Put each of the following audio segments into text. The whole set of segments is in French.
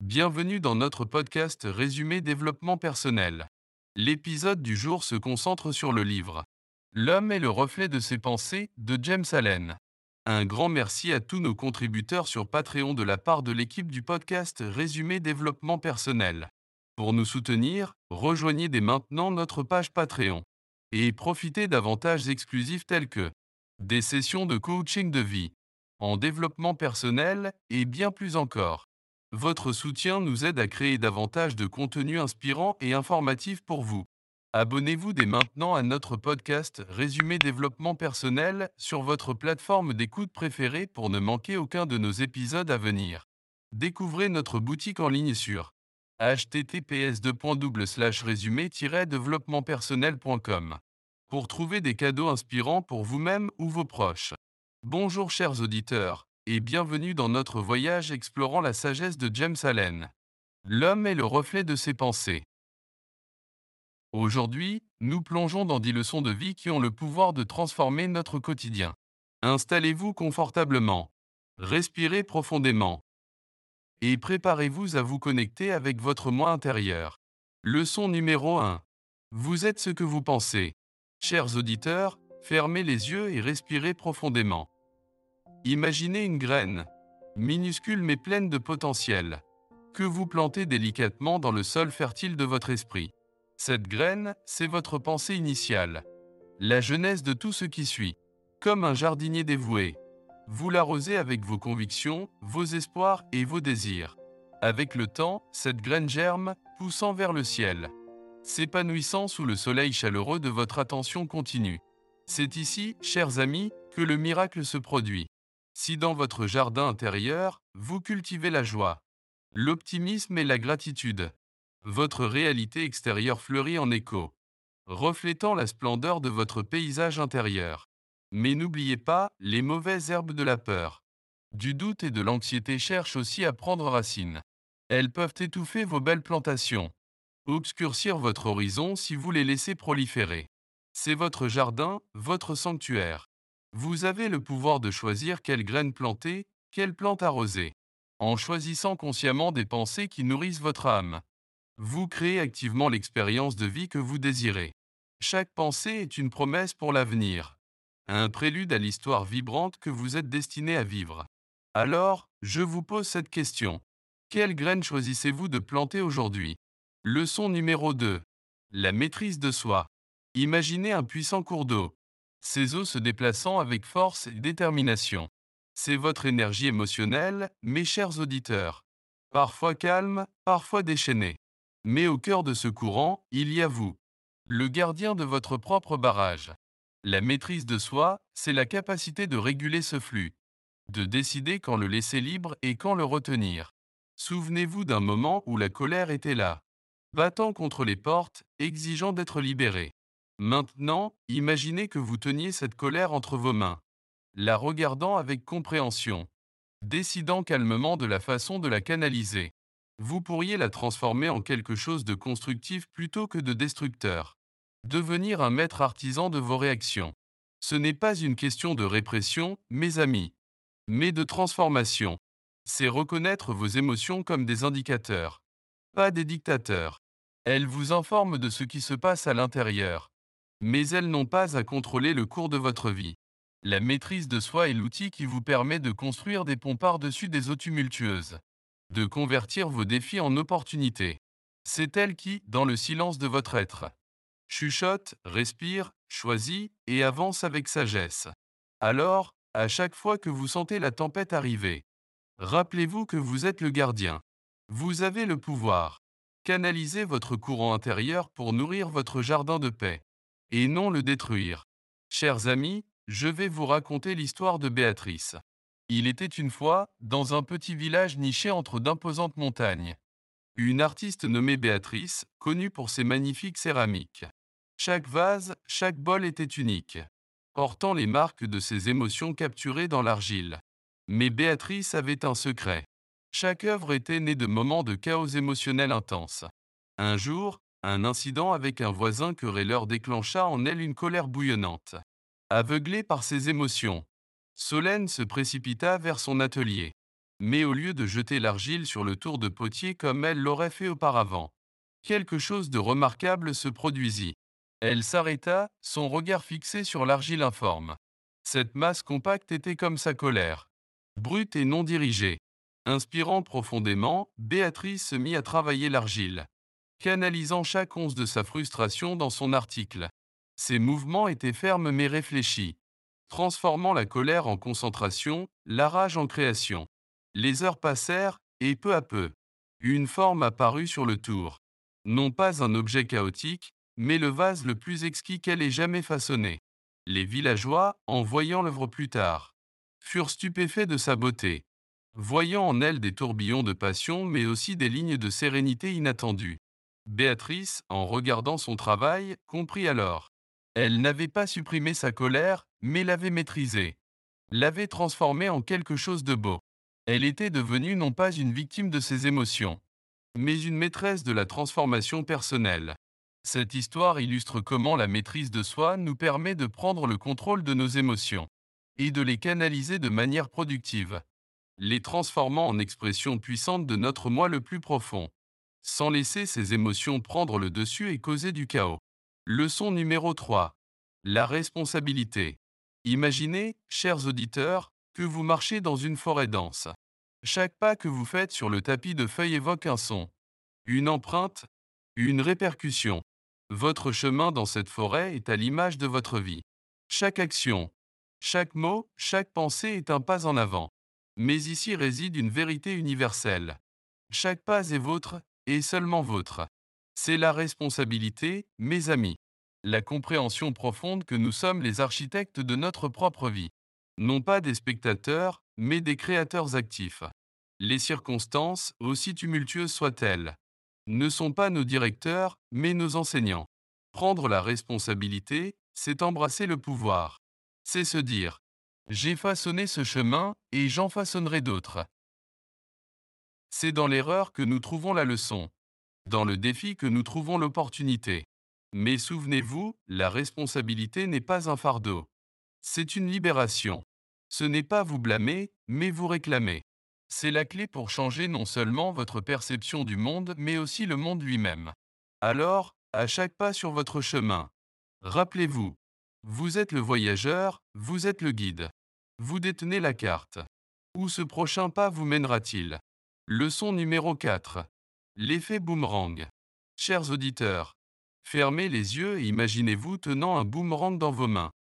Bienvenue dans notre podcast Résumé développement personnel. L'épisode du jour se concentre sur le livre L'homme est le reflet de ses pensées de James Allen. Un grand merci à tous nos contributeurs sur Patreon de la part de l'équipe du podcast Résumé développement personnel. Pour nous soutenir, rejoignez dès maintenant notre page Patreon et profitez d'avantages exclusifs tels que des sessions de coaching de vie, en développement personnel et bien plus encore. Votre soutien nous aide à créer davantage de contenu inspirant et informatif pour vous. Abonnez-vous dès maintenant à notre podcast Résumé développement personnel sur votre plateforme d'écoute préférée pour ne manquer aucun de nos épisodes à venir. Découvrez notre boutique en ligne sur https://résumé-développementpersonnel.com pour trouver des cadeaux inspirants pour vous-même ou vos proches. Bonjour chers auditeurs, et bienvenue dans notre voyage explorant la sagesse de James Allen. L'homme est le reflet de ses pensées. Aujourd'hui, nous plongeons dans 10 leçons de vie qui ont le pouvoir de transformer notre quotidien. Installez-vous confortablement, respirez profondément, et préparez-vous à vous connecter avec votre moi intérieur. Leçon numéro 1. Vous êtes ce que vous pensez. Chers auditeurs, fermez les yeux et respirez profondément. Imaginez une graine, minuscule mais pleine de potentiel, que vous plantez délicatement dans le sol fertile de votre esprit. Cette graine, c'est votre pensée initiale, la genèse de tout ce qui suit. Comme un jardinier dévoué, vous l'arrosez avec vos convictions, vos espoirs et vos désirs. Avec le temps, cette graine germe, poussant vers le ciel, s'épanouissant sous le soleil chaleureux de votre attention continue. C'est ici, chers amis, que le miracle se produit. Si dans votre jardin intérieur, vous cultivez la joie, l'optimisme et la gratitude, votre réalité extérieure fleurit en écho, reflétant la splendeur de votre paysage intérieur. Mais n'oubliez pas, les mauvaises herbes de la peur, du doute et de l'anxiété cherchent aussi à prendre racine. Elles peuvent étouffer vos belles plantations, obscurcir votre horizon si vous les laissez proliférer. C'est votre jardin, votre sanctuaire. Vous avez le pouvoir de choisir quelles graines planter, quelles plantes arroser. En choisissant consciemment des pensées qui nourrissent votre âme, vous créez activement l'expérience de vie que vous désirez. Chaque pensée est une promesse pour l'avenir, un prélude à l'histoire vibrante que vous êtes destiné à vivre. Alors, je vous pose cette question. Quelle graine choisissez-vous de planter aujourd'hui? Leçon numéro 2. La maîtrise de soi. Imaginez un puissant cours d'eau, ses eaux se déplaçant avec force et détermination. C'est votre énergie émotionnelle, mes chers auditeurs. Parfois calme, parfois déchaînée. Mais au cœur de ce courant, il y a vous, le gardien de votre propre barrage. La maîtrise de soi, c'est la capacité de réguler ce flux, de décider quand le laisser libre et quand le retenir. Souvenez-vous d'un moment où la colère était là, battant contre les portes, exigeant d'être libérée. Maintenant, imaginez que vous teniez cette colère entre vos mains, la regardant avec compréhension, décidant calmement de la façon de la canaliser. Vous pourriez la transformer en quelque chose de constructif plutôt que de destructeur. Devenir un maître artisan de vos réactions. Ce n'est pas une question de répression, mes amis, mais de transformation. C'est reconnaître vos émotions comme des indicateurs, pas des dictateurs. Elles vous informent de ce qui se passe à l'intérieur, mais elles n'ont pas à contrôler le cours de votre vie. La maîtrise de soi est l'outil qui vous permet de construire des ponts par-dessus des eaux tumultueuses, de convertir vos défis en opportunités. C'est elle qui, dans le silence de votre être, chuchote, respire, choisit et avance avec sagesse. Alors, à chaque fois que vous sentez la tempête arriver, rappelez-vous que vous êtes le gardien. Vous avez le pouvoir. Canalisez votre courant intérieur pour nourrir votre jardin de paix, et non le détruire. Chers amis, je vais vous raconter l'histoire de Béatrice. Il était une fois, dans un petit village niché entre d'imposantes montagnes, une artiste nommée Béatrice, connue pour ses magnifiques céramiques. Chaque vase, chaque bol était unique, portant les marques de ses émotions capturées dans l'argile. Mais Béatrice avait un secret. Chaque œuvre était née de moments de chaos émotionnel intense. Un jour, un incident avec un voisin querelleur déclencha en elle une colère bouillonnante. Aveuglée par ses émotions, Solène se précipita vers son atelier. Mais au lieu de jeter l'argile sur le tour de potier comme elle l'aurait fait auparavant, quelque chose de remarquable se produisit. Elle s'arrêta, son regard fixé sur l'argile informe. Cette masse compacte était comme sa colère, brute et non dirigée. Inspirant profondément, Béatrice se mit à travailler l'argile, canalisant chaque once de sa frustration dans son article. Ses mouvements étaient fermes mais réfléchis, transformant la colère en concentration, la rage en création. Les heures passèrent, et peu à peu, une forme apparut sur le tour. Non pas un objet chaotique, mais le vase le plus exquis qu'elle ait jamais façonné. Les villageois, en voyant l'œuvre plus tard, furent stupéfaits de sa beauté, voyant en elle des tourbillons de passion mais aussi des lignes de sérénité inattendues. Béatrice, en regardant son travail, comprit alors. Elle n'avait pas supprimé sa colère, mais l'avait maîtrisée, l'avait transformée en quelque chose de beau. Elle était devenue non pas une victime de ses émotions, mais une maîtresse de la transformation personnelle. Cette histoire illustre comment la maîtrise de soi nous permet de prendre le contrôle de nos émotions et de les canaliser de manière productive, les transformant en expressions puissantes de notre moi le plus profond, sans laisser ces émotions prendre le dessus et causer du chaos. Leçon numéro 3. La responsabilité. Imaginez, chers auditeurs, que vous marchez dans une forêt dense. Chaque pas que vous faites sur le tapis de feuilles évoque un son, une empreinte, une répercussion. Votre chemin dans cette forêt est à l'image de votre vie. Chaque action, chaque mot, chaque pensée est un pas en avant. Mais ici réside une vérité universelle. Chaque pas est vôtre, et seulement vôtre. C'est la responsabilité, mes amis. La compréhension profonde que nous sommes les architectes de notre propre vie. Non pas des spectateurs, mais des créateurs actifs. Les circonstances, aussi tumultueuses soient-elles, ne sont pas nos directeurs, mais nos enseignants. Prendre la responsabilité, c'est embrasser le pouvoir. C'est se dire, j'ai façonné ce chemin et j'en façonnerai d'autres. C'est dans l'erreur que nous trouvons la leçon, dans le défi que nous trouvons l'opportunité. Mais souvenez-vous, la responsabilité n'est pas un fardeau. C'est une libération. Ce n'est pas vous blâmer, mais vous réclamer. C'est la clé pour changer non seulement votre perception du monde, mais aussi le monde lui-même. Alors, à chaque pas sur votre chemin, rappelez-vous, vous êtes le voyageur, vous êtes le guide. Vous détenez la carte. Où ce prochain pas vous mènera-t-il? Leçon numéro 4. L'effet boomerang. Chers auditeurs, fermez les yeux et imaginez-vous tenant un boomerang dans vos mains.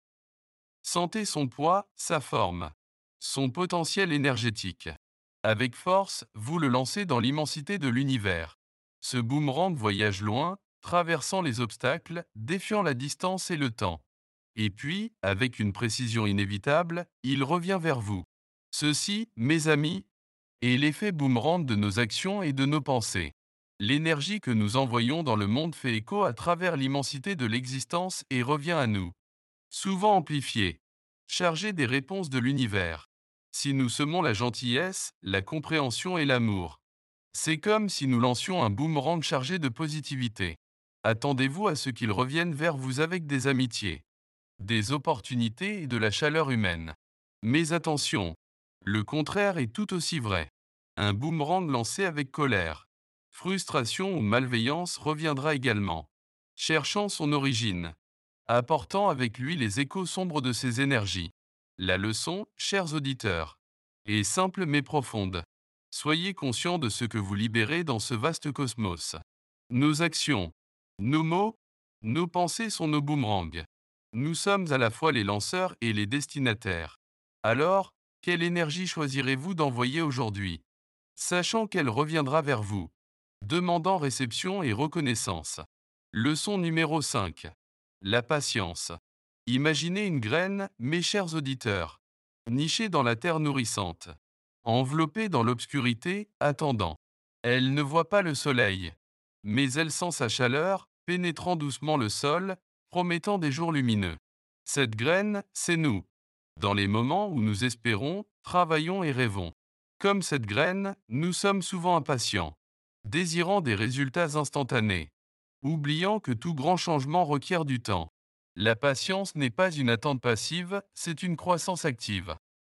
Sentez son poids, sa forme, son potentiel énergétique. Avec force, vous le lancez dans l'immensité de l'univers. Ce boomerang voyage loin, traversant les obstacles, défiant la distance et le temps. Et puis, avec une précision inévitable, il revient vers vous. Ceci, mes amis, est l'effet boomerang de nos actions et de nos pensées. L'énergie que nous envoyons dans le monde fait écho à travers l'immensité de l'existence et revient à nous, souvent amplifiée, chargée des réponses de l'univers. Si nous semons la gentillesse, la compréhension et l'amour, c'est comme si nous lancions un boomerang chargé de positivité. Attendez-vous à ce qu'il revienne vers vous avec des amitiés, des opportunités et de la chaleur humaine. Mais attention, le contraire est tout aussi vrai. Un boomerang lancé avec colère, frustration ou malveillance reviendra également, cherchant son origine, apportant avec lui les échos sombres de ses énergies. La leçon, chers auditeurs, est simple mais profonde. Soyez conscients de ce que vous libérez dans ce vaste cosmos. Nos actions, nos mots, nos pensées sont nos boomerangs. Nous sommes à la fois les lanceurs et les destinataires. Alors, quelle énergie choisirez-vous d'envoyer aujourd'hui, sachant qu'elle reviendra vers vous, demandant réception et reconnaissance? Leçon numéro 5. La patience. Imaginez une graine, mes chers auditeurs, nichée dans la terre nourrissante, enveloppée dans l'obscurité, attendant. Elle ne voit pas le soleil, mais elle sent sa chaleur, pénétrant doucement le sol, promettant des jours lumineux. Cette graine, c'est nous. Dans les moments où nous espérons, travaillons et rêvons. Comme cette graine, nous sommes souvent impatients, désirant des résultats instantanés, oubliant que tout grand changement requiert du temps. La patience n'est pas une attente passive, c'est une croissance active.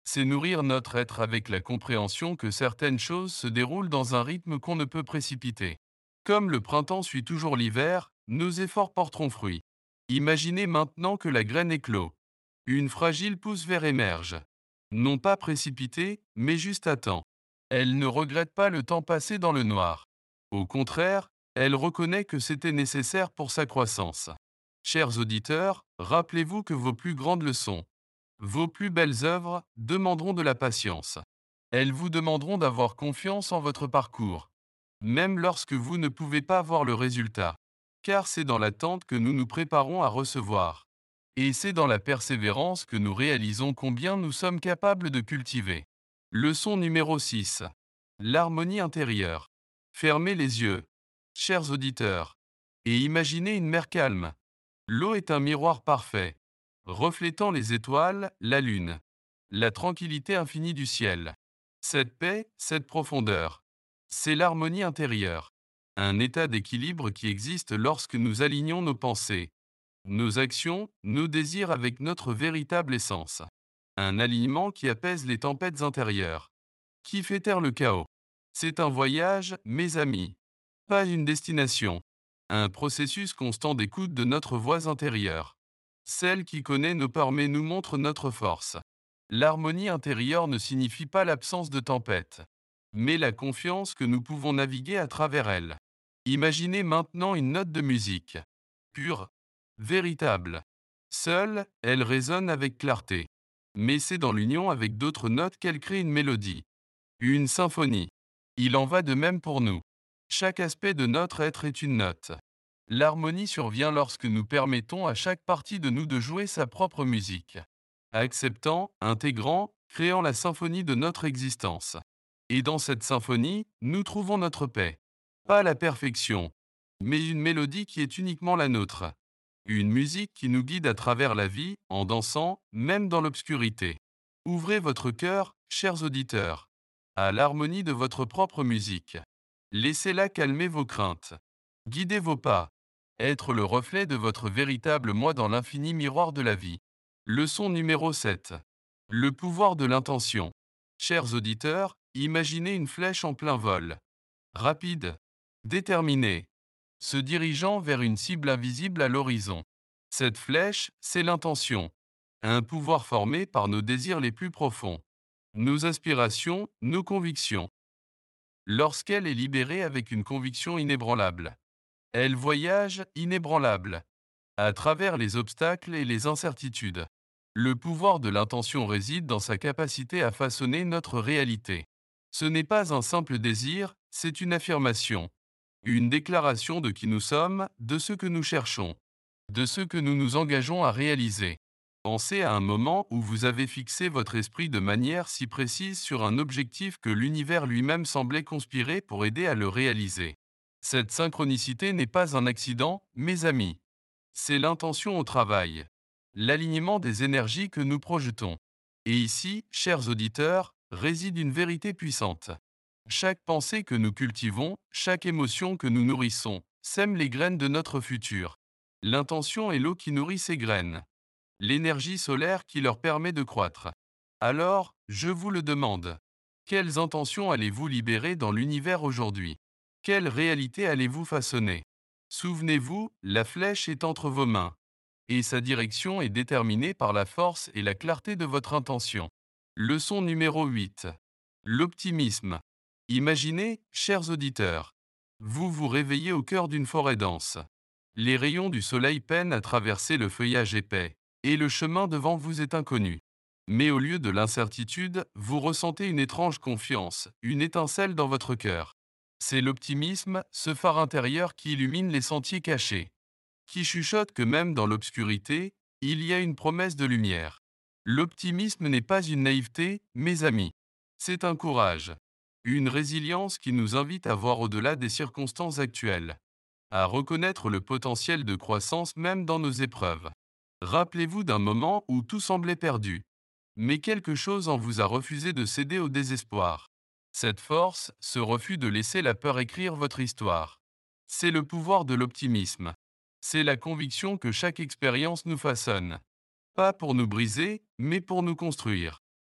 C'est nourrir notre être avec la compréhension que certaines choses se déroulent dans un rythme qu'on ne peut précipiter. Comme le printemps suit toujours l'hiver, nos efforts porteront fruit. Imaginez maintenant que la graine éclot. Une fragile pousse vert émerge. Non pas précipitée, mais juste à temps. Elle ne regrette pas le temps passé dans le noir. Au contraire, elle reconnaît que c'était nécessaire pour sa croissance. Chers auditeurs, rappelez-vous que vos plus grandes leçons, vos plus belles œuvres, demanderont de la patience. Elles vous demanderont d'avoir confiance en votre parcours, même lorsque vous ne pouvez pas voir le résultat. Car c'est dans l'attente que nous nous préparons à recevoir. Et c'est dans la persévérance que nous réalisons combien nous sommes capables de cultiver. Leçon numéro 6. L'harmonie intérieure. Fermez les yeux, chers auditeurs, et imaginez une mer calme. L'eau est un miroir parfait, reflétant les étoiles, la lune, la tranquillité infinie du ciel. Cette paix, cette profondeur, c'est l'harmonie intérieure, un état d'équilibre qui existe lorsque nous alignons nos pensées, nos actions, nos désirs avec notre véritable essence. Un alignement qui apaise les tempêtes intérieures, qui fait taire le chaos. C'est un voyage, mes amis, pas une destination. Un processus constant d'écoute de notre voix intérieure. Celle qui connaît nos peurs mais nous montre notre force. L'harmonie intérieure ne signifie pas l'absence de tempête, mais la confiance que nous pouvons naviguer à travers elle. Imaginez maintenant une note de musique. Pure, véritable. Seule, elle résonne avec clarté. Mais c'est dans l'union avec d'autres notes qu'elle crée une mélodie. Une symphonie. Il en va de même pour nous. Chaque aspect de notre être est une note. L'harmonie survient lorsque nous permettons à chaque partie de nous de jouer sa propre musique. Acceptant, intégrant, créant la symphonie de notre existence. Et dans cette symphonie, nous trouvons notre paix. Pas la perfection, mais une mélodie qui est uniquement la nôtre. Une musique qui nous guide à travers la vie, en dansant, même dans l'obscurité. Ouvrez votre cœur, chers auditeurs, à l'harmonie de votre propre musique. Laissez-la calmer vos craintes. Guidez vos pas. Être le reflet de votre véritable moi dans l'infini miroir de la vie. Leçon numéro 7. Le pouvoir de l'intention. Chers auditeurs, imaginez une flèche en plein vol. Rapide, déterminée, se dirigeant vers une cible invisible à l'horizon. Cette flèche, c'est l'intention. Un pouvoir formé par nos désirs les plus profonds. Nos aspirations, nos convictions. Lorsqu'elle est libérée avec une conviction inébranlable, elle voyage inébranlable à travers les obstacles et les incertitudes. Le pouvoir de l'intention réside dans sa capacité à façonner notre réalité. Ce n'est pas un simple désir, c'est une affirmation, une déclaration de qui nous sommes, de ce que nous cherchons, de ce que nous nous engageons à réaliser. Pensez à un moment où vous avez fixé votre esprit de manière si précise sur un objectif que l'univers lui-même semblait conspirer pour aider à le réaliser. Cette synchronicité n'est pas un accident, mes amis. C'est l'intention au travail, l'alignement des énergies que nous projetons. Et ici, chers auditeurs, réside une vérité puissante. Chaque pensée que nous cultivons, chaque émotion que nous nourrissons, sème les graines de notre futur. L'intention est l'eau qui nourrit ces graines, l'énergie solaire qui leur permet de croître. Alors, je vous le demande, quelles intentions allez-vous libérer dans l'univers aujourd'hui? Quelle réalité allez-vous façonner? Souvenez-vous, la flèche est entre vos mains, et sa direction est déterminée par la force et la clarté de votre intention. Leçon numéro 8. L'optimisme. Imaginez, chers auditeurs, vous vous réveillez au cœur d'une forêt dense. Les rayons du soleil peinent à traverser le feuillage épais, et le chemin devant vous est inconnu. Mais au lieu de l'incertitude, vous ressentez une étrange confiance, une étincelle dans votre cœur. C'est l'optimisme, ce phare intérieur qui illumine les sentiers cachés, qui chuchote que même dans l'obscurité, il y a une promesse de lumière. L'optimisme n'est pas une naïveté, mes amis. C'est un courage, une résilience qui nous invite à voir au-delà des circonstances actuelles, à reconnaître le potentiel de croissance même dans nos épreuves. Rappelez-vous d'un moment où tout semblait perdu, mais quelque chose en vous a refusé de céder au désespoir. Cette force, ce refus de laisser la peur écrire votre histoire. C'est le pouvoir de l'optimisme. C'est la conviction que chaque expérience nous façonne. Pas pour nous briser, mais pour nous construire.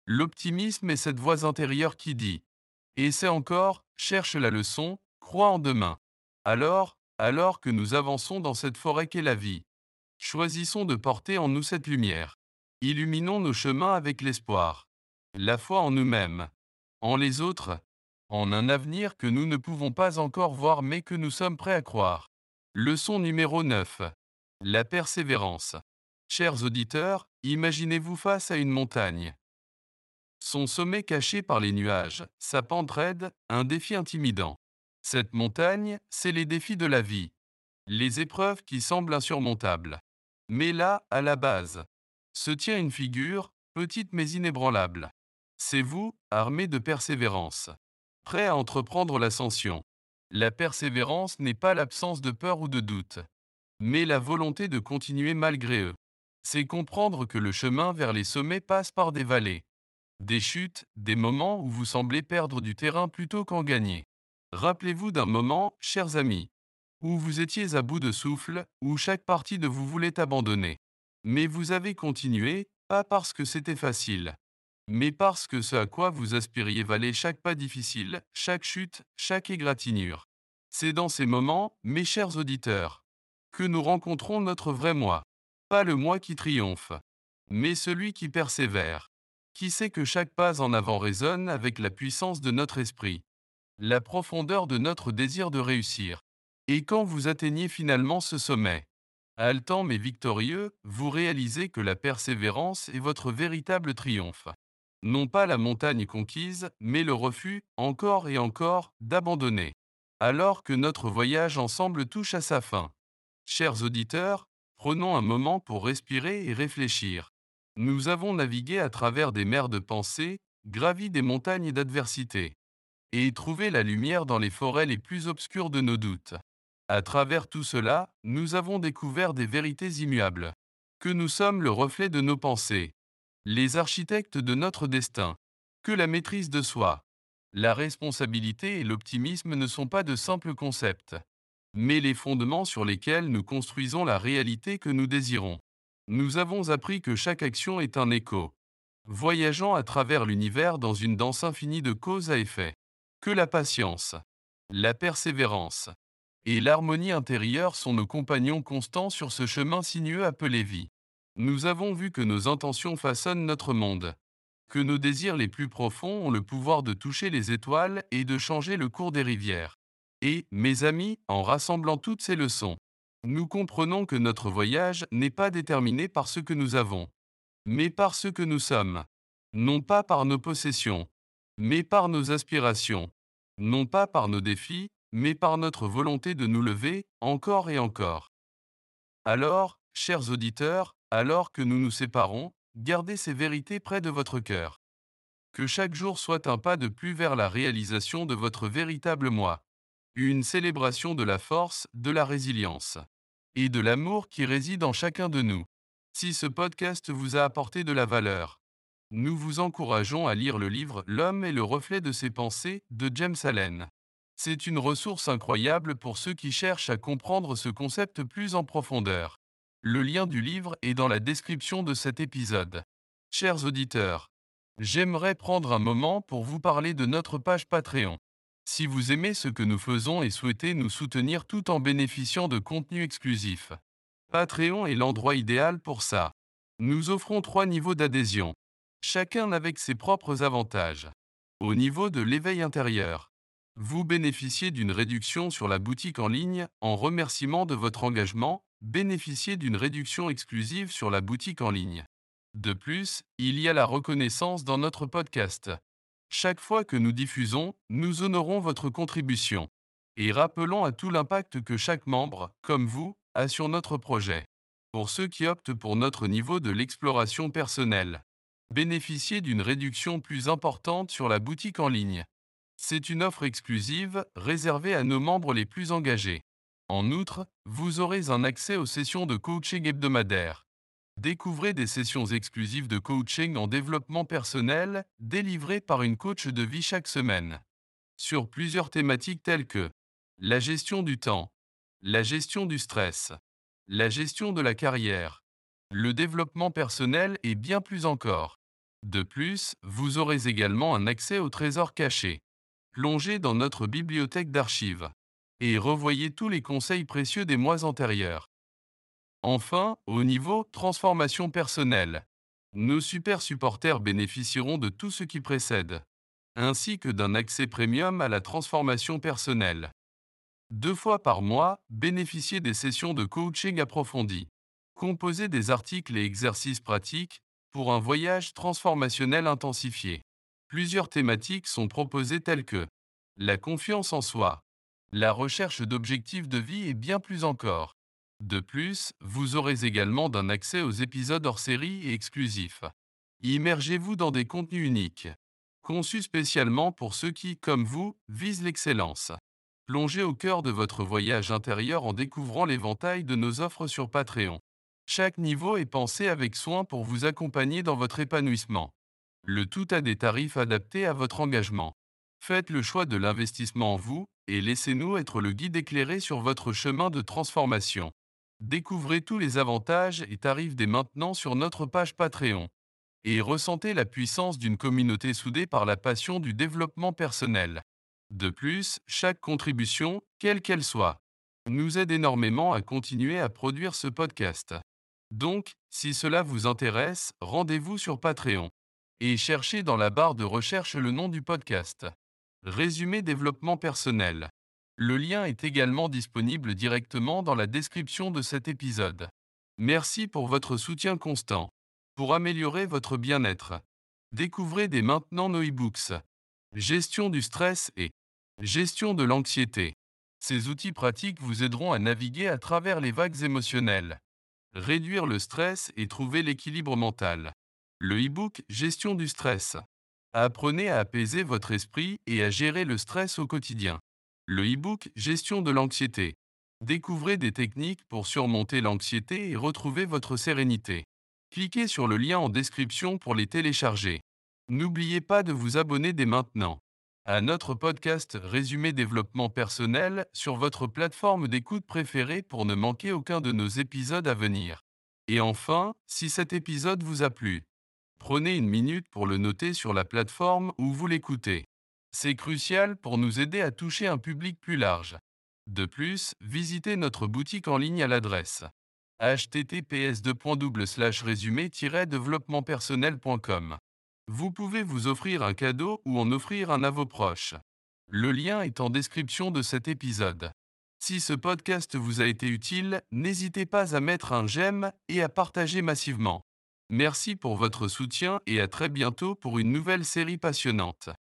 L'optimisme est cette voix intérieure qui dit et c'est encore, cherche la leçon, crois en demain. Alors que nous avançons dans cette forêt qu'est la vie, choisissons de porter en nous cette lumière. Illuminons nos chemins avec l'espoir, la foi en nous-mêmes, en les autres, en un avenir que nous ne pouvons pas encore voir mais que nous sommes prêts à croire. Leçon numéro 9. La persévérance. Chers auditeurs, imaginez-vous face à une montagne. Son sommet caché par les nuages, sa pente raide, un défi intimidant. Cette montagne, c'est les défis de la vie, les épreuves qui semblent insurmontables. Mais là, à la base, se tient une figure, petite mais inébranlable. C'est vous, armé de persévérance, prêt à entreprendre l'ascension. La persévérance n'est pas l'absence de peur ou de doute, mais la volonté de continuer malgré eux. C'est comprendre que le chemin vers les sommets passe par des vallées, des chutes, des moments où vous semblez perdre du terrain plutôt qu'en gagner. Rappelez-vous d'un moment, chers amis, où vous étiez à bout de souffle, où chaque partie de vous voulait abandonner. Mais vous avez continué, pas parce que c'était facile, mais parce que ce à quoi vous aspiriez valait chaque pas difficile, chaque chute, chaque égratignure. C'est dans ces moments, mes chers auditeurs, que nous rencontrons notre vrai moi. Pas le moi qui triomphe, mais celui qui persévère, qui sait que chaque pas en avant résonne avec la puissance de notre esprit, la profondeur de notre désir de réussir. Et quand vous atteignez finalement ce sommet, haletant mais victorieux, vous réalisez que la persévérance est votre véritable triomphe. Non pas la montagne conquise, mais le refus, encore et encore, d'abandonner. Alors que notre voyage ensemble touche à sa fin. Chers auditeurs, prenons un moment pour respirer et réfléchir. Nous avons navigué à travers des mers de pensée, gravi des montagnes d'adversité, et trouvé la lumière dans les forêts les plus obscures de nos doutes. À travers tout cela, nous avons découvert des vérités immuables. Que nous sommes le reflet de nos pensées, les architectes de notre destin. Que la maîtrise de soi, la responsabilité et l'optimisme ne sont pas de simples concepts, mais les fondements sur lesquels nous construisons la réalité que nous désirons. Nous avons appris que chaque action est un écho, voyageant à travers l'univers dans une danse infinie de cause à effet. Que la patience, la persévérance et l'harmonie intérieure sont nos compagnons constants sur ce chemin sinueux appelé vie. Nous avons vu que nos intentions façonnent notre monde, que nos désirs les plus profonds ont le pouvoir de toucher les étoiles et de changer le cours des rivières. Et, mes amis, en rassemblant toutes ces leçons, nous comprenons que notre voyage n'est pas déterminé par ce que nous avons, mais par ce que nous sommes. Non pas par nos possessions, mais par nos aspirations. Non pas par nos défis, mais par notre volonté de nous lever, encore et encore. Alors, chers auditeurs, alors que nous nous séparons, gardez ces vérités près de votre cœur. Que chaque jour soit un pas de plus vers la réalisation de votre véritable moi. Une célébration de la force, de la résilience et de l'amour qui réside en chacun de nous. Si ce podcast vous a apporté de la valeur, nous vous encourageons à lire le livre L'homme est le reflet de ses pensées de James Allen. C'est une ressource incroyable pour ceux qui cherchent à comprendre ce concept plus en profondeur. Le lien du livre est dans la description de cet épisode. Chers auditeurs, j'aimerais prendre un moment pour vous parler de notre page Patreon. Si vous aimez ce que nous faisons et souhaitez nous soutenir tout en bénéficiant de contenus exclusifs, Patreon est l'endroit idéal pour ça. Nous offrons 3 niveaux d'adhésion, chacun avec ses propres avantages. Au niveau de l'éveil intérieur, vous bénéficiez d'une réduction sur la boutique en ligne en remerciement de votre engagement, bénéficiez d'une réduction exclusive sur la boutique en ligne. De plus, il y a la reconnaissance dans notre podcast. Chaque fois que nous diffusons, nous honorons votre contribution et rappelons à tout l'impact que chaque membre, comme vous, a sur notre projet. Pour ceux qui optent pour notre niveau de l'exploration personnelle, bénéficiez d'une réduction plus importante sur la boutique en ligne. C'est une offre exclusive réservée à nos membres les plus engagés. En outre, vous aurez un accès aux sessions de coaching hebdomadaires. Découvrez des sessions exclusives de coaching en développement personnel délivrées par une coach de vie chaque semaine, sur plusieurs thématiques telles que la gestion du temps, la gestion du stress, la gestion de la carrière, le développement personnel et bien plus encore. De plus, vous aurez également un accès au trésor caché. Plongez dans notre bibliothèque d'archives et revoyez tous les conseils précieux des mois antérieurs. Enfin, au niveau transformation personnelle, nos super supporters bénéficieront de tout ce qui précède, ainsi que d'un accès premium à la transformation personnelle. 2 fois par mois, bénéficiez des sessions de coaching approfondi. Composez des articles et exercices pratiques pour un voyage transformationnel intensifié. Plusieurs thématiques sont proposées telles que la confiance en soi, la recherche d'objectifs de vie et bien plus encore. De plus, vous aurez également d'un accès aux épisodes hors série et exclusifs. Immergez-vous dans des contenus uniques, conçus spécialement pour ceux qui, comme vous, visent l'excellence. Plongez au cœur de votre voyage intérieur en découvrant l'éventail de nos offres sur Patreon. Chaque niveau est pensé avec soin pour vous accompagner dans votre épanouissement. Le tout à des tarifs adaptés à votre engagement. Faites le choix de l'investissement en vous et laissez-nous être le guide éclairé sur votre chemin de transformation. Découvrez tous les avantages et tarifs dès maintenant sur notre page Patreon et ressentez la puissance d'une communauté soudée par la passion du développement personnel. De plus, chaque contribution, quelle qu'elle soit, nous aide énormément à continuer à produire ce podcast. Donc, si cela vous intéresse, rendez-vous sur Patreon et cherchez dans la barre de recherche le nom du podcast. Résumé développement personnel. Le lien est également disponible directement dans la description de cet épisode. Merci pour votre soutien constant. Pour améliorer votre bien-être, découvrez dès maintenant nos e-books. Gestion du stress et gestion de l'anxiété. Ces outils pratiques vous aideront à naviguer à travers les vagues émotionnelles, réduire le stress et trouver l'équilibre mental. Le e-book Gestion du stress. Apprenez à apaiser votre esprit et à gérer le stress au quotidien. Le e-book Gestion de l'anxiété. Découvrez des techniques pour surmonter l'anxiété et retrouver votre sérénité. Cliquez sur le lien en description pour les télécharger. N'oubliez pas de vous abonner dès maintenant à notre podcast Résumé développement personnel sur votre plateforme d'écoute préférée pour ne manquer aucun de nos épisodes à venir. Et enfin, si cet épisode vous a plu, prenez une minute pour le noter sur la plateforme où vous l'écoutez. C'est crucial pour nous aider à toucher un public plus large. De plus, visitez notre boutique en ligne à l'adresse https://résumé-développementpersonnel.com. Vous pouvez vous offrir un cadeau ou en offrir un à vos proches. Le lien est en description de cet épisode. Si ce podcast vous a été utile, n'hésitez pas à mettre un j'aime et à partager massivement. Merci pour votre soutien et à très bientôt pour une nouvelle série passionnante.